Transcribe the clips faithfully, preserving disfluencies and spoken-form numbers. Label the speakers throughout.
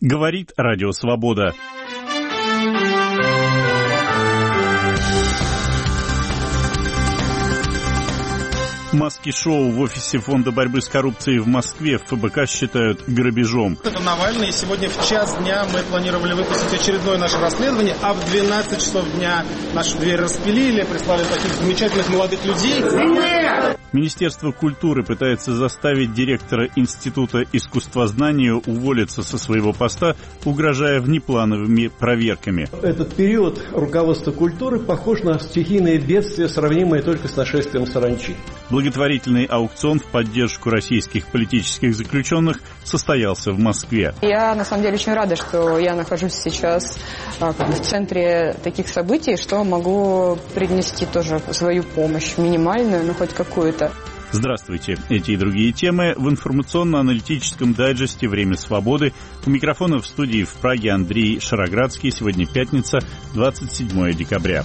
Speaker 1: Говорит Радио Свобода. Маски-шоу в офисе Фонда борьбы с коррупцией в Москве в ФБК считают грабежом.
Speaker 2: Это Навальный. Сегодня в час дня мы планировали выпустить очередное наше расследование, а в двенадцать часов дня нашу дверь распилили, прислали таких замечательных молодых людей.
Speaker 1: Министерство культуры пытается заставить директора Института искусствознания уволиться со своего поста, угрожая внеплановыми проверками.
Speaker 3: Этот период руководства культуры похож на стихийное бедствие, сравнимое только с нашествием саранчи.
Speaker 1: Благотворительный аукцион в поддержку российских политических заключенных состоялся в Москве.
Speaker 4: Я, на самом деле, очень рада, что я нахожусь сейчас как бы, в центре таких событий, что могу принести тоже свою помощь, минимальную, но хоть какую-то.
Speaker 1: Здравствуйте. Эти и другие темы в информационно-аналитическом дайджесте «Время свободы». У микрофона в студии в Праге Андрей Шароградский. Сегодня пятница, двадцать седьмое декабря.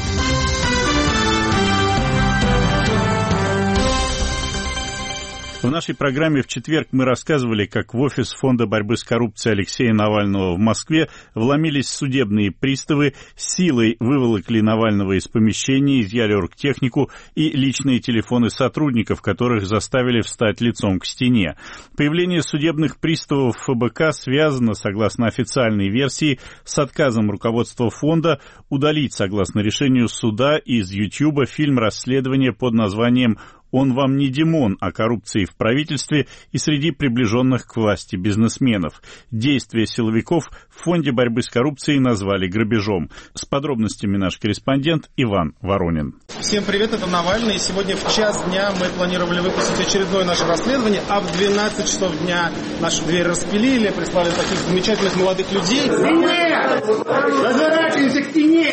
Speaker 1: В нашей программе в четверг мы рассказывали, как в офис Фонда борьбы с коррупцией Алексея Навального в Москве вломились судебные приставы, силой выволокли Навального из помещения, изъяли оргтехнику и личные телефоны сотрудников, которых заставили встать лицом к стене. Появление судебных приставов ФБК связано, согласно официальной версии, с отказом руководства фонда удалить, согласно решению суда, из Ютьюба фильм расследования под названием «Он вам не Димон» о коррупции в правительстве и среди приближенных к власти бизнесменов. Действия силовиков в Фонде борьбы с коррупцией назвали грабежом. С подробностями наш корреспондент Иван Воронин.
Speaker 2: Всем привет, это Навальный. Сегодня в час дня мы планировали выпустить очередное наше расследование, а в двенадцать часов дня нашу дверь распилили, прислали таких замечательных молодых людей.
Speaker 5: Разворачиваемся к стене!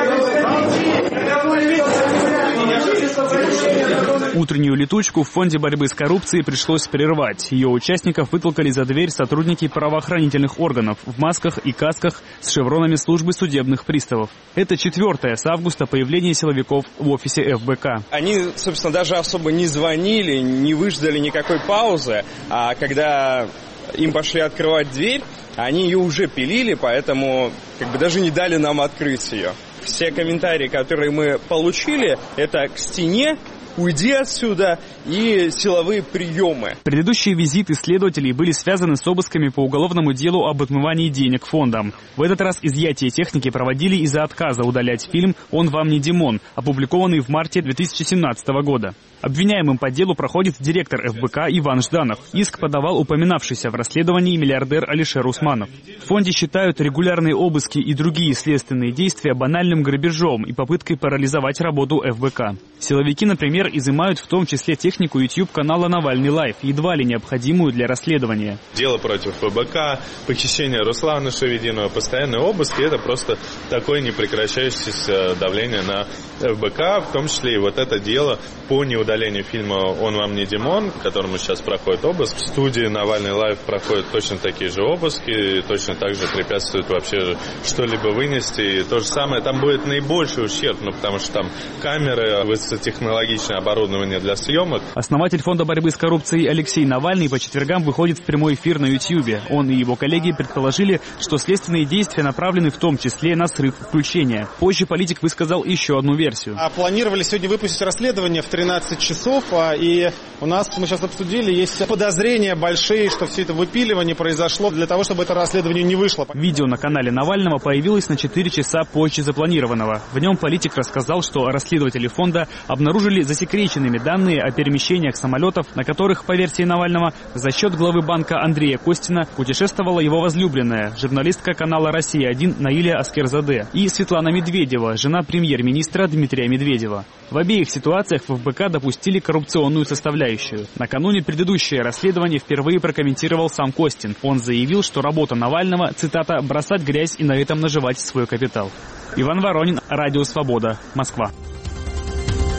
Speaker 6: Утреннюю летучку в Фонде борьбы с коррупцией пришлось прервать. Ее участников вытолкали за дверь сотрудники правоохранительных органов в масках и касках с шевронами службы судебных приставов. Это четвертое с августа появление силовиков в офисе эф бэ ка.
Speaker 7: Они, собственно, даже особо не звонили, не выждали никакой паузы, а когда им пошли открывать дверь, они ее уже пилили, поэтому как бы даже не дали нам открыть ее. Все комментарии, которые мы получили, это к стене, уйди отсюда и силовые приемы.
Speaker 6: Предыдущие визиты следователей были связаны с обысками по уголовному делу об отмывании денег фондом. В этот раз изъятие техники проводили из-за отказа удалять фильм «Он вам не Димон», опубликованный в марте две тысячи семнадцатого года. Обвиняемым по делу проходит директор эф бэ ка Иван Жданов. Иск подавал упоминавшийся в расследовании миллиардер Алишер Усманов. В фонде считают регулярные обыски и другие следственные действия банальным грабежом и попыткой парализовать работу эф бэ ка. Силовики, например, изымают в том числе технику YouTube-канала «Навальный Лайв», едва ли необходимую для расследования.
Speaker 8: Дело против эф бэ ка, похищение Руслана Шевединова, постоянные обыски – это просто такое непрекращающееся давление на эф бэ ка, в том числе и вот это дело по неудалению фильма «Он вам не Димон», к которому сейчас проходит обыск. В студии «Навальный Лайв» проходят точно такие же обыски, точно так же препятствуют вообще что-либо вынести. И то же самое, там будет наибольший ущерб, ну, потому что там камеры, высокотехнологичное оборудование для съемок.
Speaker 6: Основатель Фонда борьбы с коррупцией Алексей Навальный по четвергам выходит в прямой эфир на Ютьюбе. Он и его коллеги предположили, что следственные действия направлены в том числе на срыв включения. Позже политик высказал еще одну версию.
Speaker 2: А планировали сегодня выпустить расследование в тринадцать часов, и у нас, мы сейчас обсудили, есть подозрения большие, что все это выпиливание произошло для того, чтобы это расследование не вышло.
Speaker 6: Видео на канале Навального появилось на четыре часа позже запланированного. В нем политик рассказал, что расследователи фонда обнаружили засекреченными данные о перемещениях самолетов, на которых, по версии Навального, за счет главы банка Андрея Костина путешествовала его возлюбленная, журналистка канала «Россия-один» Наиля Аскерзаде, и Светлана Медведева, жена премьер-министра Дмитрия Медведева. В обеих ситуациях в эф бэ ка допустили коррупционную составляющую. Накануне предыдущее расследование впервые прокомментировал сам Костин. Он заявил, что работа Навального, цитата, «бросать грязь и на этом наживать свой капитал». Иван Воронин, Радио Свобода, Москва.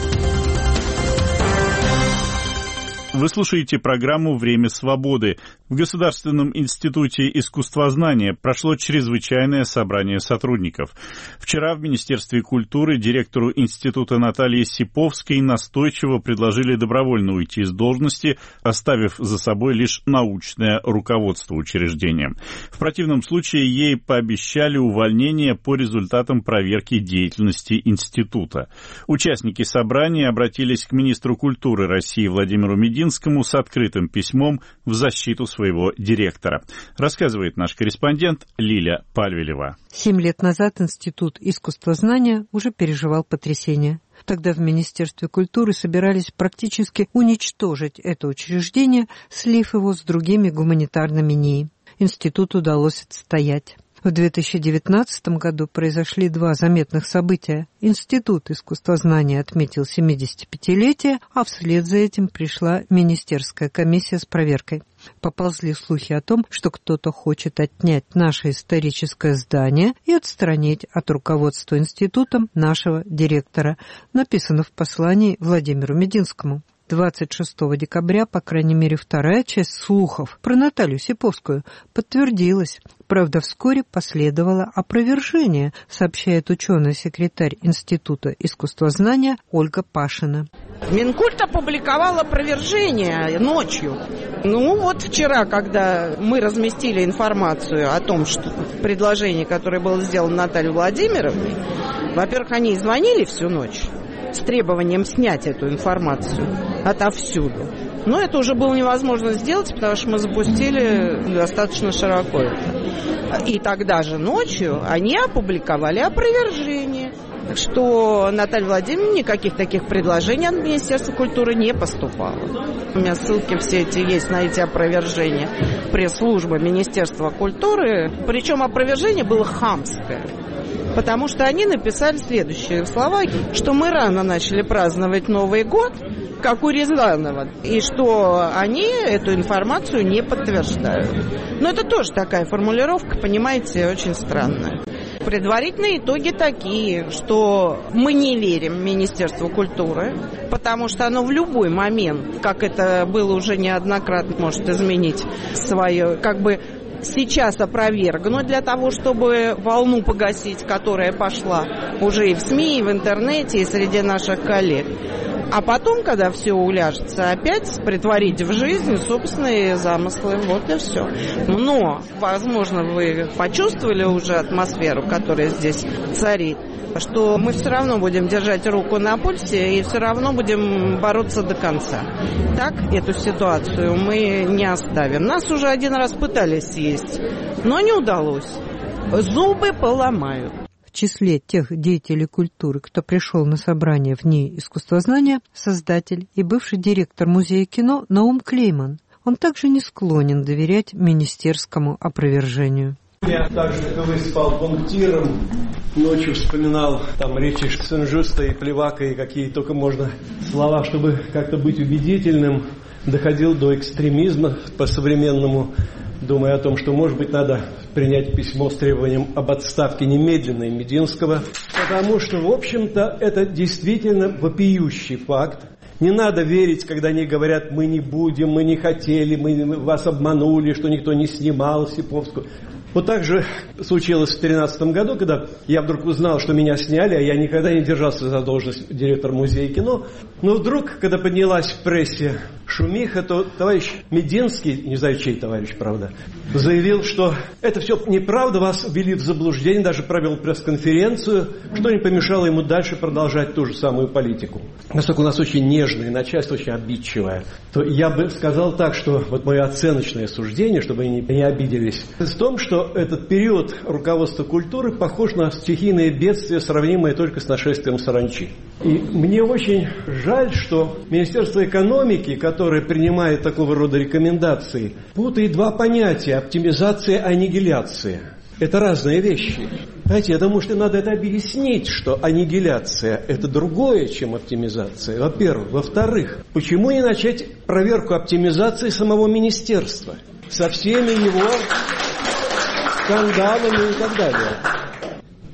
Speaker 1: Вы слушаете программу «Время свободы». В Государственном институте искусствознания прошло чрезвычайное собрание сотрудников. Вчера в Министерстве культуры директору института Наталье Сиповской настойчиво предложили добровольно уйти с должности, оставив за собой лишь научное руководство учреждения. В противном случае ей пообещали увольнение по результатам проверки деятельности института. Участники собрания обратились к министру культуры России Владимиру Мединскому с открытым письмом в защиту своего своего директора. Рассказывает наш корреспондент Лиля Пальвелева.
Speaker 5: Семь лет назад Институт искусствознания уже переживал потрясение. Тогда в Министерстве культуры собирались практически уничтожить это учреждение, слив его с другими гуманитарными НИИ. Институту удалось отстоять. В две тысячи девятнадцатом году произошли два заметных события. Институт искусствознания отметил семидесятипятилетие, а вслед за этим пришла министерская комиссия с проверкой. Поползли слухи о том, что кто-то хочет отнять наше историческое здание и отстранить от руководства институтом нашего директора, написано в послании Владимиру Мединскому. двадцать шестого декабря, по крайней мере, вторая часть слухов про Наталью Сиповскую подтвердилась. Правда, вскоре последовало опровержение, сообщает ученый-секретарь Института искусствознания Ольга Пашина.
Speaker 9: Минкульт опубликовал опровержение ночью. Ну вот вчера, когда мы разместили информацию о том, что предложение, которое было сделано Натальей Владимировной, во-первых, они звонили всю ночь с требованием снять эту информацию отовсюду. Но это уже было невозможно сделать, потому что мы запустили достаточно широко это. И тогда же ночью они опубликовали опровержение, что Наталья Владимировна никаких таких предложений от Министерства культуры не поступало. У меня ссылки все эти есть на эти опровержения пресс-службы Министерства культуры. Причем опровержение было хамское. Потому что они написали следующие слова, что мы рано начали праздновать Новый год, как у Рязанова, и что они эту информацию не подтверждают. Но это тоже такая формулировка, понимаете, очень странная. Предварительные итоги такие, что мы не верим Министерству культуры, потому что оно в любой момент, как это было уже неоднократно, может изменить свое, как бы, сейчас опровергнуть для того, чтобы волну погасить, которая пошла уже и в СМИ, и в интернете, и среди наших коллег. А потом, когда все уляжется, опять притворить в жизнь собственные замыслы. Вот и все. Но, возможно, вы почувствовали уже атмосферу, которая здесь царит, что мы все равно будем держать руку на пульсе и все равно будем бороться до конца. Так эту ситуацию мы не оставим. Нас уже один раз пытались съесть, но не удалось. Зубы поломают.
Speaker 5: В числе тех деятелей культуры, кто пришел на собрание в НИИ искусствознания, создатель и бывший директор музея кино Наум Клейман. Он также не склонен доверять министерскому опровержению.
Speaker 3: Я так же, как и вы, спал пунктиром, ночью вспоминал там речи Сен-Жюста и Плевака, и какие только можно слова, чтобы как-то быть убедительным, доходил до экстремизма по-современному, думая о том, что, может быть, надо принять письмо с требованием об отставке немедленной Мединского, потому что, в общем-то, это действительно вопиющий факт. Не надо верить, когда они говорят, мы не будем, мы не хотели, мы вас обманули, что никто не снимал Сиповскую. Вот так же случилось в две тысячи тринадцатом году, когда я вдруг узнал, что меня сняли, а я никогда не держался за должность директора музея кино. Но вдруг, когда поднялась в прессе шумиха, то товарищ Мединский, не знаю, чей товарищ, правда, заявил, что это все неправда, вас ввели в заблуждение, даже провел пресс-конференцию, что не помешало ему дальше продолжать ту же самую политику. Поскольку у нас очень нежное начальство, очень обидчивое, то я бы сказал так, что вот мое оценочное суждение, чтобы они не обиделись, в том, что этот период руководства культуры похож на стихийное бедствие, сравнимое только с нашествием саранчи. И мне очень жаль, что Министерство экономики, которое принимает такого рода рекомендации, путает два понятия – оптимизация и аннигиляция. Это разные вещи. Знаете, я думаю, что надо это объяснить, что аннигиляция – это другое, чем оптимизация, во-первых. Во-вторых, почему не начать проверку оптимизации самого министерства со всеми его скандалами и так далее?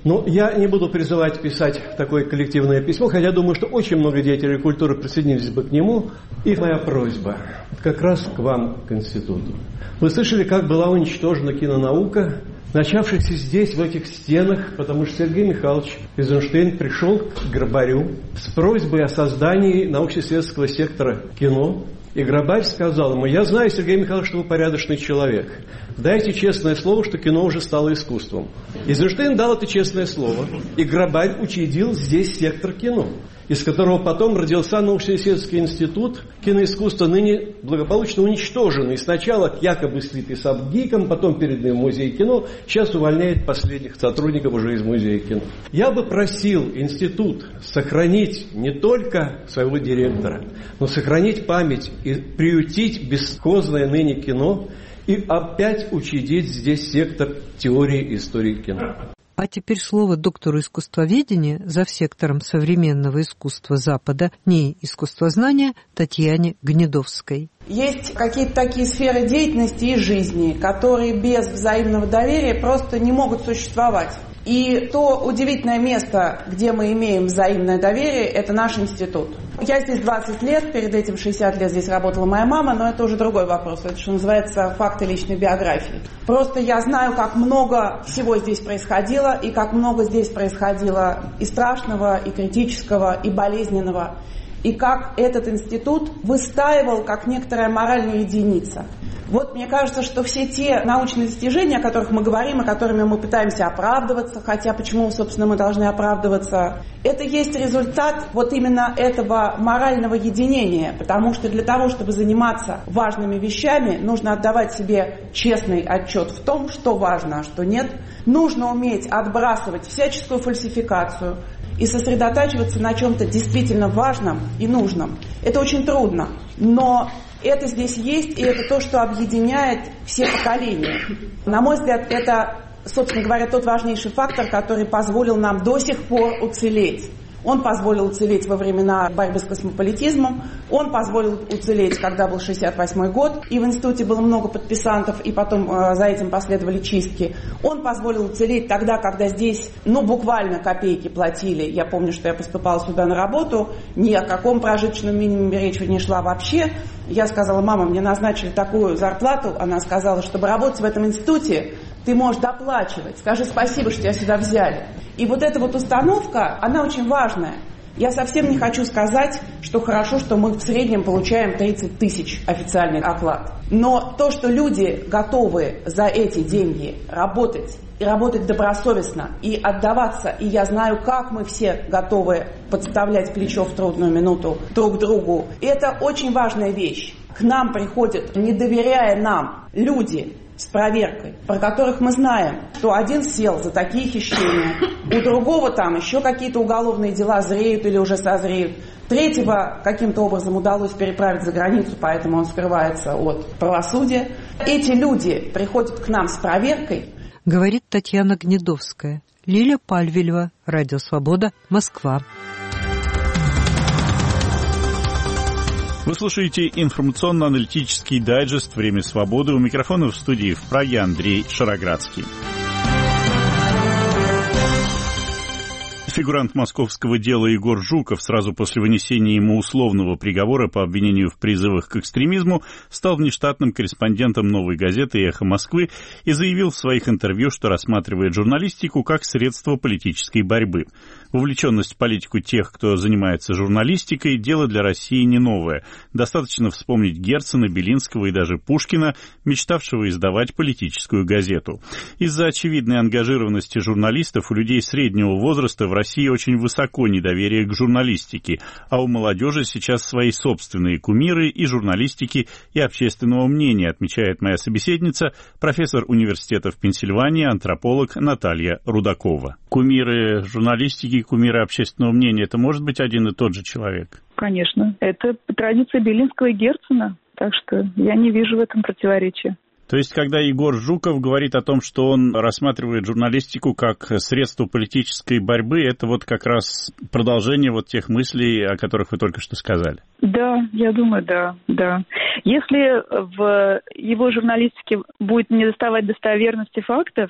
Speaker 3: Но я не буду призывать писать такое коллективное письмо, хотя думаю, что очень много деятелей культуры присоединились бы к нему. И моя просьба как раз к вам, к институту. Вы слышали, как была уничтожена кинонаука, начавшихся здесь, в этих стенах, потому что Сергей Михайлович Эйзенштейн пришел к Грабарю с просьбой о создании научно-исследовательского сектора кино. И Грабарь сказал ему: я знаю, Сергей Михайлович, что вы порядочный человек. Дайте честное слово, что кино уже стало искусством. Эйзенштейн дал это честное слово, и Грабарь учредил здесь сектор кино, из которого потом родился научно-исследовательский институт киноискусства, ныне благополучно уничтоженный. Сначала якобы слитый с Абгиком, потом переданный в музей кино, сейчас увольняет последних сотрудников уже из музея кино. Я бы просил институт сохранить не только своего директора, но сохранить память и приютить бесхозное ныне кино и опять учредить здесь сектор теории и истории кино.
Speaker 5: А теперь слово доктору искусствоведения, завсектором современного искусства Запада, НИИ искусствознания, Татьяне Гнедовской.
Speaker 10: Есть какие-то такие сферы деятельности и жизни, которые без взаимного доверия просто не могут существовать. И то удивительное место, где мы имеем взаимное доверие, это наш институт. Я здесь двадцать лет, перед этим шестьдесят лет здесь работала моя мама, но это уже другой вопрос. Это, что называется, факты личной биографии. Просто я знаю, как много всего здесь происходило, и как много здесь происходило и страшного, и критического, и болезненного. И как этот институт выстаивал как некоторая моральная единица. Вот мне кажется, что все те научные достижения, о которых мы говорим, и которыми мы пытаемся оправдываться, хотя почему, собственно, мы должны оправдываться, это есть результат вот именно этого морального единения, потому что для того, чтобы заниматься важными вещами, нужно отдавать себе честный отчет в том, что важно, а что нет. Нужно уметь отбрасывать всяческую фальсификацию и сосредотачиваться на чем-то действительно важном и нужном. Это очень трудно, но это здесь есть, и это то, что объединяет все поколения. На мой взгляд, это, собственно говоря, тот важнейший фактор, который позволил нам до сих пор уцелеть. Он позволил уцелеть во времена борьбы с космополитизмом, он позволил уцелеть, когда был шестьдесят восьмой год, и в институте было много подписантов, и потом э, за этим последовали чистки. Он позволил уцелеть тогда, когда здесь, ну, буквально копейки платили. Я помню, что я поступала сюда на работу, ни о каком прожиточном минимуме речи не шла вообще. Я сказала: мама, мне назначили такую зарплату. Она сказала: чтобы работать в этом институте, ты можешь доплачивать. Скажи спасибо, что тебя сюда взяли. И вот эта вот установка, она очень важная. Я совсем не хочу сказать, что хорошо, что мы в среднем получаем тридцать тысяч официальный оклад. Но то, что люди готовы за эти деньги работать, и работать добросовестно, и отдаваться, и я знаю, как мы все готовы подставлять плечо в трудную минуту друг другу, это очень важная вещь. К нам приходят, не доверяя нам, люди с проверкой, про которых мы знаем, что один сел за такие хищения, у другого там еще какие-то уголовные дела зреют или уже созреют, третьего каким-то образом удалось переправить за границу, поэтому он скрывается от правосудия. Эти люди приходят к нам с проверкой.
Speaker 5: Говорит Татьяна Гнедовская. Лиля Пальвелева, Радио Свобода, Москва.
Speaker 1: Вы слушаете информационно-аналитический дайджест «Время свободы». У микрофона в студии в Праге Андрей Шароградский. Фигурант московского дела Егор Жуков сразу после вынесения ему условного приговора по обвинению в призывах к экстремизму стал внештатным корреспондентом «Новой газеты» и «Эхо Москвы» и заявил в своих интервью, что рассматривает журналистику как средство политической борьбы. Вовлеченность в политику тех, кто занимается журналистикой, дело для России не новое. Достаточно вспомнить Герцена, Белинского и даже Пушкина, мечтавшего издавать политическую газету. Из-за очевидной ангажированности журналистов у людей среднего возраста в России очень высоко недоверие к журналистике, а у молодежи сейчас свои собственные кумиры и журналистики, и общественного мнения, отмечает моя собеседница, профессор университета в Пенсильвании, антрополог Наталья Рудакова. Кумиры журналистики, кумиры общественного мнения — это может быть один и тот же человек?
Speaker 11: Конечно. Это традиция Белинского и Герцена, так что я не вижу в этом противоречия.
Speaker 1: То есть, когда Егор Жуков говорит о том, что он рассматривает журналистику как средство политической борьбы, это вот как раз продолжение вот тех мыслей, о которых вы только что сказали.
Speaker 11: Да, я думаю, да, да. Если в его журналистике будет недоставать достоверности фактов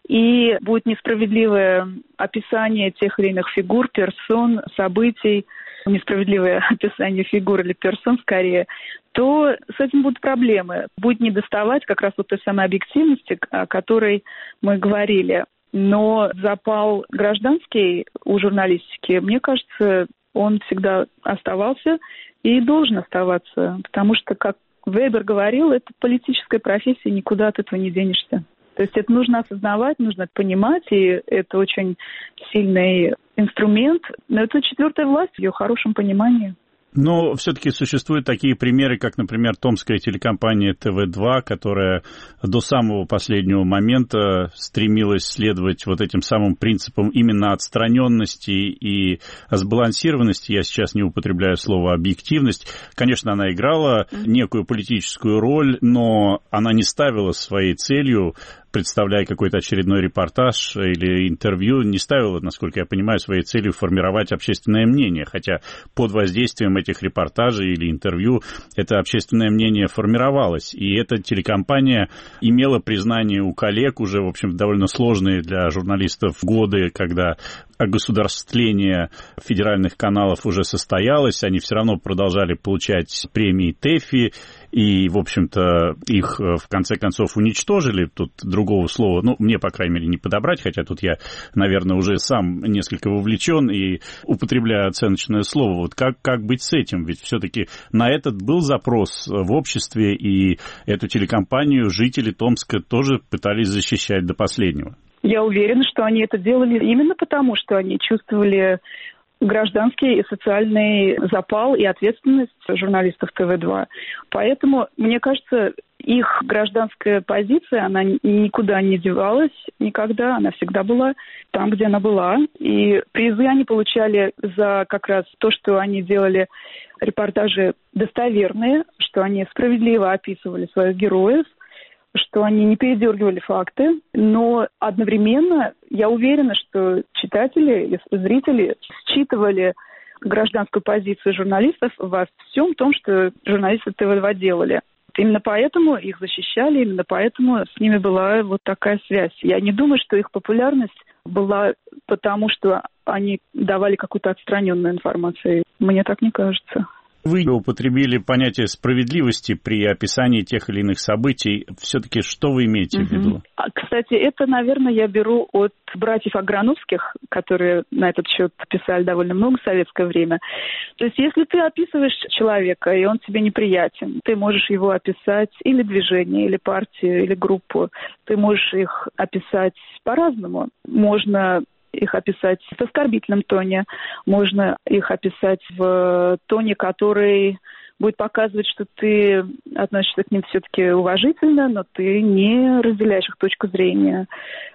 Speaker 11: и будет несправедливое описание тех или иных фигур, персон, событий, несправедливое описание фигур или персон скорее, то с этим будут проблемы. Будет недоставать как раз вот той самой объективности, о которой мы говорили. Но запал гражданский у журналистики, мне кажется, он всегда оставался и должен оставаться. Потому что, как Вебер говорил, это политическая профессия, никуда от этого не денешься. То есть это нужно осознавать, нужно понимать, и это очень сильный инструмент. Но это четвертая власть в ее хорошем понимании.
Speaker 1: Но все-таки существуют такие примеры, как, например, томская телекомпания тэ вэ два, которая до самого последнего момента стремилась следовать вот этим самым принципам именно отстраненности и сбалансированности. Я сейчас не употребляю слово «объективность». Конечно, она играла некую политическую роль, но она не ставила своей целью, представляя какой-то очередной репортаж или интервью, не ставила, насколько я понимаю, своей целью формировать общественное мнение, хотя под воздействием этих репортажей или интервью это общественное мнение формировалось. И эта телекомпания имела признание у коллег уже, в общем, довольно сложные для журналистов годы, когда огосударствление федеральных каналов уже состоялось, они все равно продолжали получать премии ТЭФИ, и, в общем-то, их в конце концов уничтожили. Тут другого слова, ну, мне, по крайней мере, не подобрать, хотя тут я, наверное, уже сам несколько вовлечен и употребляю оценочное слово. Вот как, как быть с этим? Ведь все-таки на этот был запрос в обществе, и эту телекомпанию жители Томска тоже пытались защищать до последнего.
Speaker 11: Я уверена, что они это делали именно потому, что они чувствовали гражданский и социальный запал и ответственность журналистов тэ вэ два. Поэтому, мне кажется, их гражданская позиция, она никуда не девалась никогда, она всегда была там, где она была. И призы они получали за как раз то, что они делали репортажи достоверные, что они справедливо описывали своих героев, что они не передергивали факты, но одновременно я уверена, что читатели и зрители считывали гражданскую позицию журналистов во всем том, что журналисты тэ вэ два делали. Именно поэтому их защищали, именно поэтому с ними была вот такая связь. Я не думаю, что их популярность была потому, что они давали какую-то отстраненную информацию. Мне так не кажется.
Speaker 1: Вы употребили понятие справедливости при описании тех или иных событий. Все-таки что вы имеете в виду?
Speaker 11: А, кстати, это, наверное, я беру от братьев Аграновских, которые на этот счет писали довольно много в советское время. То есть, если ты описываешь человека, и он тебе неприятен, ты можешь его описать или движение, или партию, или группу. Ты можешь их описать по-разному. Можно их описать в оскорбительном тоне, можно их описать в тоне, который будет показывать, что ты относишься к ним все-таки уважительно, но ты не разделяешь их точку зрения.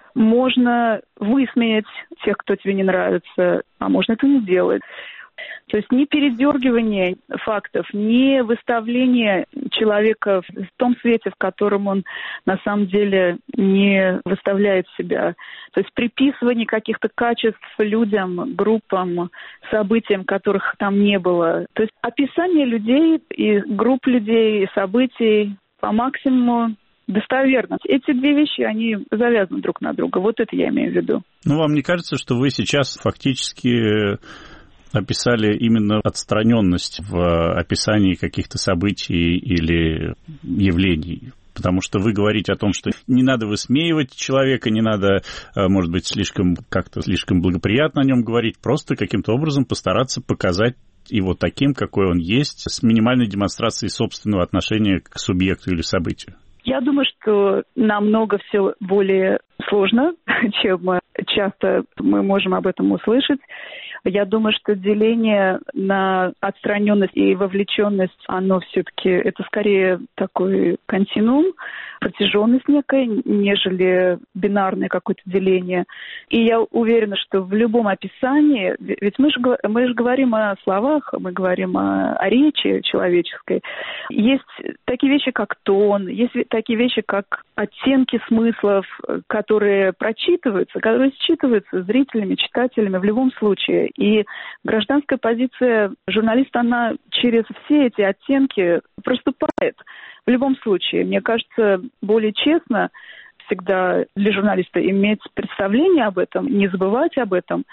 Speaker 11: Можно высмеять тех, кто тебе не нравится, а можно это не делать. То есть ни передергивание фактов, ни выставление человека в том свете, в котором он на самом деле не выставляет себя. То есть приписывание каких-то качеств людям, группам, событиям, которых там не было. То есть описание людей и групп людей, и событий по максимуму достоверно. Эти две вещи, они завязаны друг на друга. Вот это я имею в виду.
Speaker 1: Ну, вам не кажется, что вы сейчас фактически описали именно отстраненность в описании каких-то событий или явлений? Потому что вы говорите о том, что не надо высмеивать человека, не надо, может быть, слишком как-то слишком благоприятно о нем говорить, просто каким-то образом постараться показать его таким, какой он есть, с минимальной демонстрацией собственного отношения к субъекту или событию.
Speaker 11: Я думаю, что намного все более сложно, чем часто мы можем об этом услышать. Я думаю, что деление на отстраненность и вовлеченность, оно все-таки, это скорее такой континуум, протяженность некая, нежели бинарное какое-то деление. И я уверена, что в любом описании, ведь мы же, мы же говорим о словах, мы говорим о, о речи человеческой, есть такие вещи, как тон, есть такие вещи, как оттенки смыслов, которые прочитываются, которые считываются зрителями, читателями в любом случае. И гражданская позиция журналиста, она через все эти оттенки проступает. В любом случае, мне кажется, более честно всегда для журналиста иметь представление об этом, не забывать об этом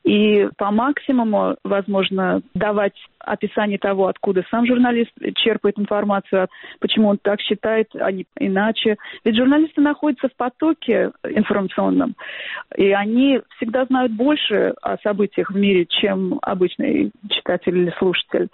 Speaker 11: и по максимуму, возможно, давать описание того, откуда сам журналист черпает информацию, почему он так считает, а не иначе. Ведь журналисты находятся в потоке информационном, и они всегда знают больше о событиях в мире, чем обычный читатель или слушатель.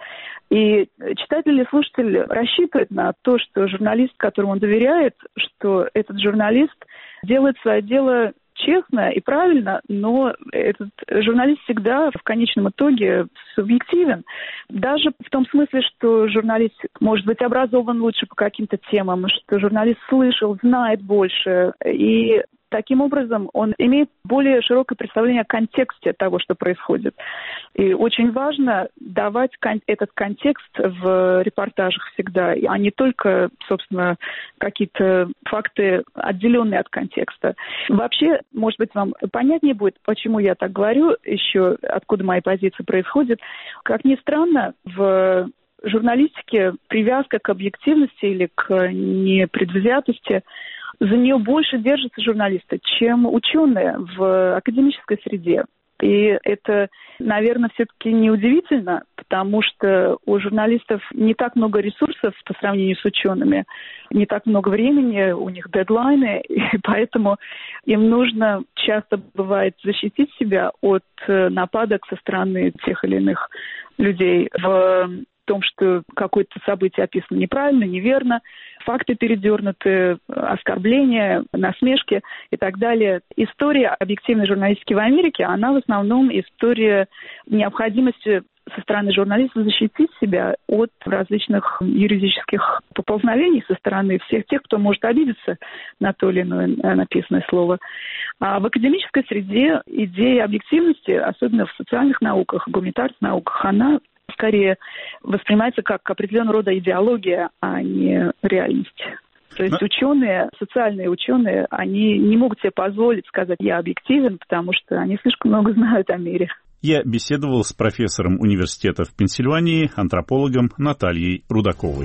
Speaker 11: И читатель или слушатель рассчитывает на то, что журналист, которому он доверяет, что этот журналист делает свое дело честно и правильно, но этот журналист всегда в конечном итоге субъективен. Даже в том смысле, что журналист может быть образован лучше по каким-то темам, что журналист слышал, знает больше. И таким образом он имеет более широкое представление о контексте того, что происходит. И очень важно давать кон- этот контекст в репортажах всегда, а не только, собственно, какие-то факты, отделенные от контекста. Вообще, может быть, вам понятнее будет, почему я так говорю, еще откуда мои позиции происходят. Как ни странно, в журналистике привязка к объективности или к непредвзятости, за нее больше держатся журналисты, чем ученые в академической среде. И это, наверное, все-таки неудивительно, потому что у журналистов не так много ресурсов по сравнению с учеными, не так много времени, у них дедлайны, и поэтому им нужно часто бывает защитить себя от нападок со стороны тех или иных людей в том, что какое-то событие описано неправильно, неверно, факты передернуты, оскорбления, насмешки и так далее. История объективной журналистики в Америке, она в основном история необходимости со стороны журналиста защитить себя от различных юридических поползновений со стороны всех тех, кто может обидеться на то или иное написанное слово. А в академической среде идея объективности, особенно в социальных науках, гуманитарных науках, она скорее воспринимается как определенного рода идеология, а не реальность. То есть ученые, социальные ученые, они не могут себе позволить сказать «я объективен», потому что они слишком много знают о мире.
Speaker 1: Я беседовал с профессором университета в Пенсильвании, антропологом Натальей Рудаковой.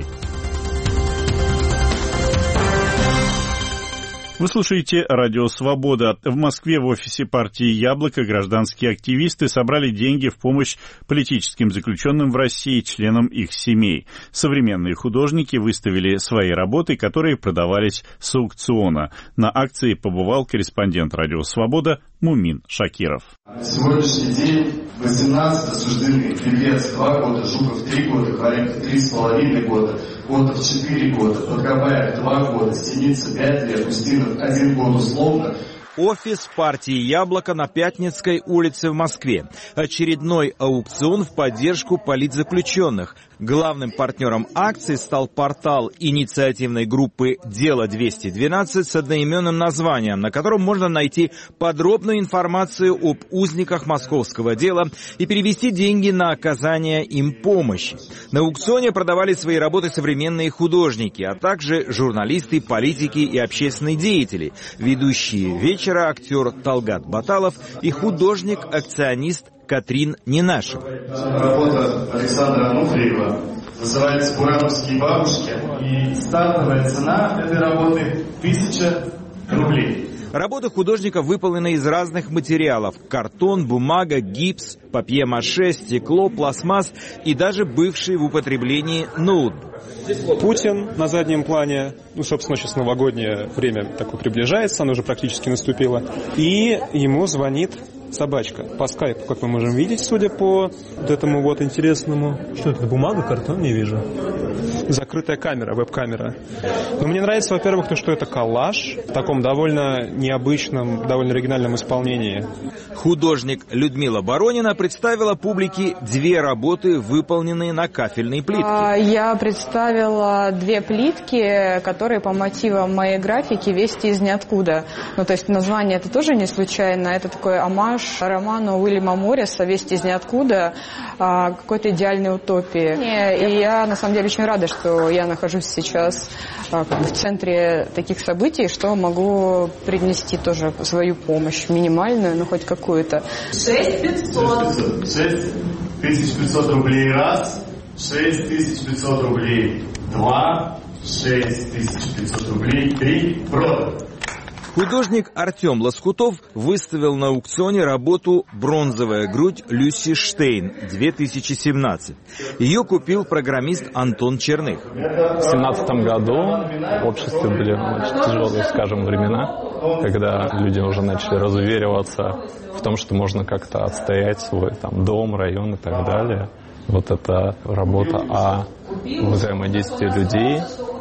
Speaker 1: Вы слушаете «Радио Свобода». В Москве в офисе партии «Яблоко» гражданские активисты собрали деньги в помощь политическим заключенным в России, членам их семей. Современные художники выставили свои работы, которые продавались с аукциона. На акции побывал корреспондент «Радио Свобода» Мумин Шакиров.
Speaker 12: На сегодняшний день восемнадцать осуждены: Певец два года, Жуков три года, Халенко три с половиной года, Котов четыре года, Подкобаев два года, Синица пять лет, Устинов один год условно.
Speaker 13: Офис партии «Яблоко» на Пятницкой улице в Москве. Очередной аукцион в поддержку политзаключенных. Главным партнером акции стал портал инициативной группы «Дело двести двенадцать» с одноименным названием, на котором можно найти подробную информацию об узниках московского дела и перевести деньги на оказание им помощи. На аукционе продавали свои работы современные художники, а также журналисты, политики и общественные деятели, ведущие вечера актер Талгат Баталов и художник-акционист Катрин Ненашева.
Speaker 12: Работа Александра Ануфриева называется «Бурановские бабушки», и стартовая цена этой работы тысяча рублей.
Speaker 13: Работы художников выполнены из разных материалов: картон, бумага, гипс, папье-маше, стекло, пластмасс и даже бывший в употреблении ноутбук.
Speaker 14: Путин на заднем плане, ну, собственно, сейчас новогоднее время такое приближается, оно уже практически наступило, и ему звонит собачка по скайпу, как мы можем видеть, судя по вот этому вот интересному. Что это, бумага, картон, не вижу. закрытая камера, веб-камера. Но мне нравится, во-первых, то, что это коллаж в таком довольно необычном, довольно оригинальном исполнении.
Speaker 13: Художник Людмила Боронина представила публике две работы, выполненные на кафельной плитке.
Speaker 4: Я представила две плитки, которые по мотивам моей графики «Вести из ниоткуда». Ну, то есть название это тоже не случайно. Это такой оммаж роману Уильяма Морриса «Вести из ниоткуда», какой-то идеальной утопии. И я, на самом деле, очень рада, что я нахожусь сейчас как бы в центре таких событий, что могу принести тоже свою помощь, минимальную, но хоть какую-то.
Speaker 12: шесть тысяч пятьсот. шесть тысяч пятьсот рублей раз, шесть тысяч пятьсот рублей два, шесть тысяч пятьсот рублей три. Продано.
Speaker 13: Художник Артем Лоскутов выставил на аукционе работу «Бронзовая грудь» Люси Штейн две тысячи семнадцать. Ее купил программист Антон Черных.
Speaker 15: В две тысячи семнадцатом году в обществе были очень тяжелые, скажем, времена, когда люди уже начали разувериваться в том, что можно как-то отстоять свой там, дом, район и так далее. Вот это работа о взаимодействии людей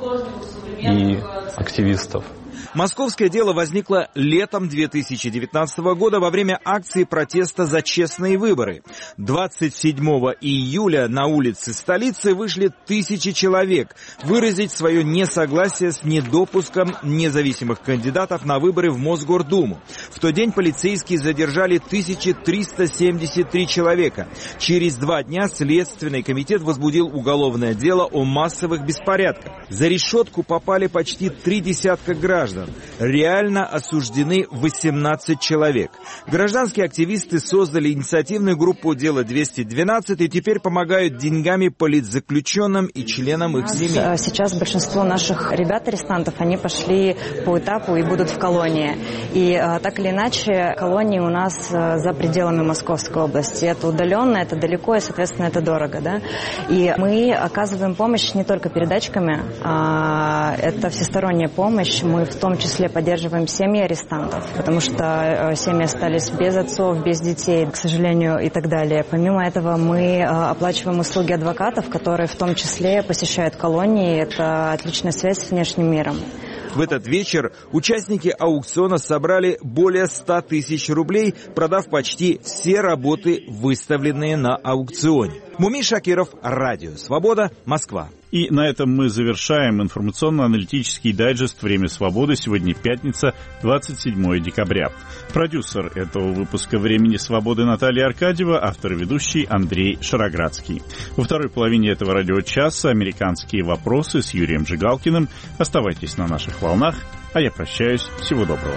Speaker 15: и активистов.
Speaker 13: Московское дело возникло летом две тысячи девятнадцатого года во время акции протеста за честные выборы. двадцать седьмого июля на улицы столицы вышли тысячи человек выразить свое несогласие с недопуском независимых кандидатов на выборы в Мосгордуму. В тот день полицейские задержали тысячу триста семьдесят три человека. Через два дня Следственный комитет возбудил уголовное дело о массовых беспорядках. За решетку попали почти три десятка граждан. Реально осуждены восемнадцать человек. Гражданские активисты создали инициативную группу «Дело двести двенадцать» и теперь помогают деньгами политзаключенным и членам их семей.
Speaker 16: Сейчас большинство наших ребят-арестантов, они пошли по этапу и будут в колонии. И так или иначе, колонии у нас за пределами Московской области. Это удаленно, это далеко и, соответственно, это дорого. Да? И мы оказываем помощь не только передатчиками, а это всесторонняя помощь. Мы в том числе поддерживаем семьи арестантов, потому что семьи остались без отцов, без детей, к сожалению, и так далее. Помимо этого мы оплачиваем услуги адвокатов, которые в том числе посещают колонии. Это отличная связь с внешним миром.
Speaker 13: В этот вечер участники аукциона собрали более ста тысяч рублей, продав почти все работы, выставленные на аукционе. Мумий Шакиров, Радио Свобода, Москва.
Speaker 1: И на этом мы завершаем информационно-аналитический дайджест «Время свободы». Сегодня пятница, двадцать седьмое декабря. Продюсер этого выпуска «Времени свободы» Наталья Аркадьева, автор и ведущий Андрей Шароградский. Во второй половине этого радиочаса «Американские вопросы» с Юрием Жигалкиным. Оставайтесь на наших волнах, а я прощаюсь. Всего доброго.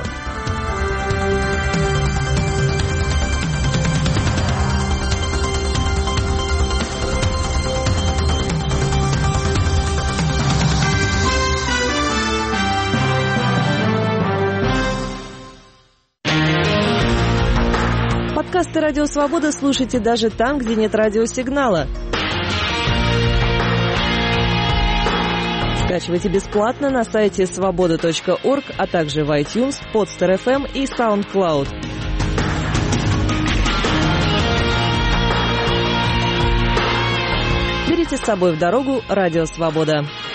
Speaker 17: Подкасты «Радио Свобода» слушайте даже там, где нет радиосигнала. Скачивайте бесплатно на сайте свобода точка орг, а также в iTunes, Podster эф эм и SoundCloud. Берите с собой в дорогу «Радио Свобода».